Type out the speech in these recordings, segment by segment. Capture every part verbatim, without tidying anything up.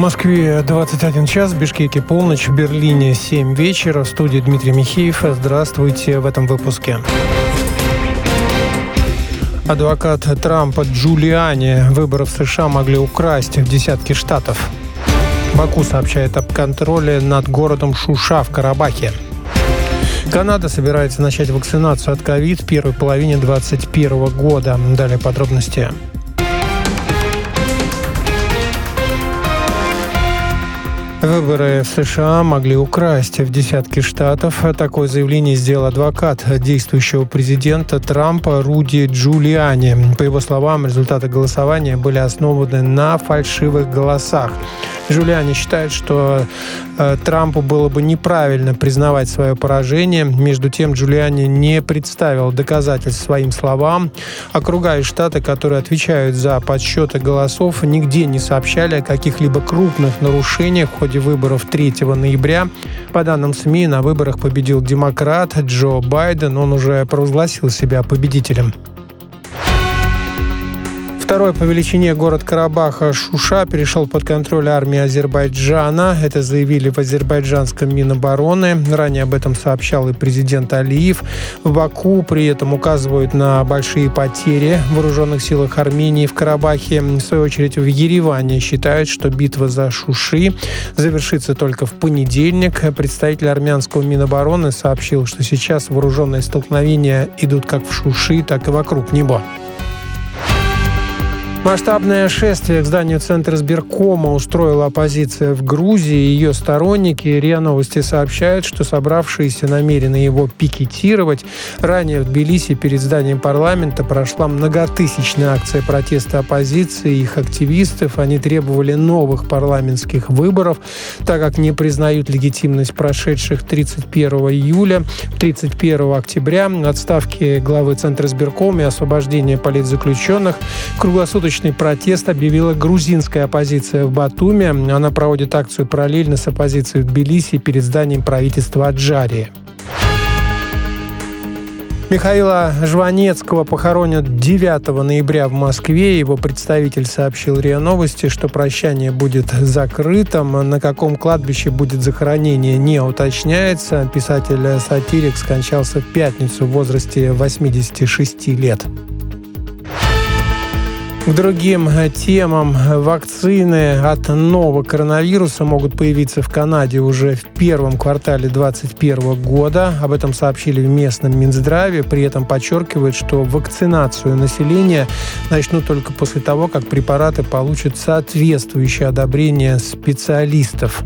Москве двадцать один час, в Бишкеке полночь, в Берлине семь вечера. В студии Дмитрий Михеев. Здравствуйте в этом выпуске. Адвокат Трампа Джулиани. Выборы в США могли украсть в десятки штатов. Баку сообщает об контроле над городом Шуша в Карабахе. Канада собирается начать вакцинацию от ковид в первой половине двадцать первого года. Далее подробности. Выборы в США могли украсть в десятки штатов. Такое заявление сделал адвокат действующего президента Трампа Руди Джулиани. По его словам, результаты голосования были основаны на фальшивых голосах. Джулиани считает, что э, Трампу было бы неправильно признавать свое поражение. Между тем, Джулиани не представил доказательств своим словам. Округа и штаты, которые отвечают за подсчеты голосов, нигде не сообщали о каких-либо крупных нарушениях в ходе выборов третьего ноября. По данным СМИ, на выборах победил демократ Джо Байден. Он уже провозгласил себя победителем. Второй по величине город Карабаха Шуша перешел под контроль армии Азербайджана. Это заявили в азербайджанском Минобороны. Ранее об этом сообщал и президент Алиев. В Баку при этом указывают на большие потери в вооруженных силах Армении в Карабахе. В свою очередь в Ереване считают, что битва за Шуши завершится только в понедельник. Представитель армянского Минобороны сообщил, что сейчас вооруженные столкновения идут как в Шуши, так и вокруг него. Масштабное шествие к зданию Центра избиркома устроила оппозиция в Грузии. Ее сторонники РИА Новости сообщают, что собравшиеся намерены его пикетировать. Ранее в Тбилиси перед зданием парламента прошла многотысячная акция протеста оппозиции и их активистов. Они требовали новых парламентских выборов, так как не признают легитимность прошедших тридцать первого июля, тридцать первого октября, отставки главы Центра избиркома и освобождения политзаключенных. Круглосуточно протест объявила грузинская оппозиция в Батуми. Она проводит акцию параллельно с оппозицией в Тбилиси перед зданием правительства Аджарии. Михаила Жванецкого похоронят девятого ноября в Москве. Его представитель сообщил РИА Новости, что прощание будет закрытым. На каком кладбище будет захоронение, не уточняется. Писатель-сатирик скончался в пятницу в возрасте восьмидесяти шести лет. К другим темам. Вакцины от нового коронавируса могут появиться в Канаде уже в первом квартале двадцать первого года. Об этом сообщили в местном Минздраве. При этом подчеркивают, что вакцинацию населения начнут только после того, как препараты получат соответствующее одобрение специалистов.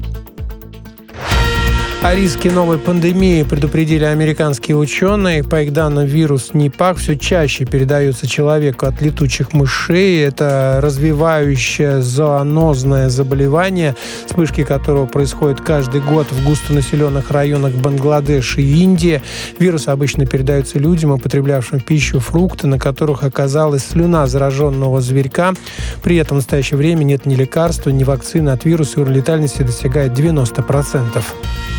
О риске новой пандемии предупредили американские ученые. По их данным, вирус Нипах все чаще передается человеку от летучих мышей. Это развивающее зоонозное заболевание, вспышки которого происходят каждый год в густонаселенных районах Бангладеш и Индии. Вирус обычно передается людям, употреблявшим в пищу фрукты, на которых оказалась слюна зараженного зверька. При этом в настоящее время нет ни лекарства, ни вакцины от вируса, и летальность достигает девяносто процентов.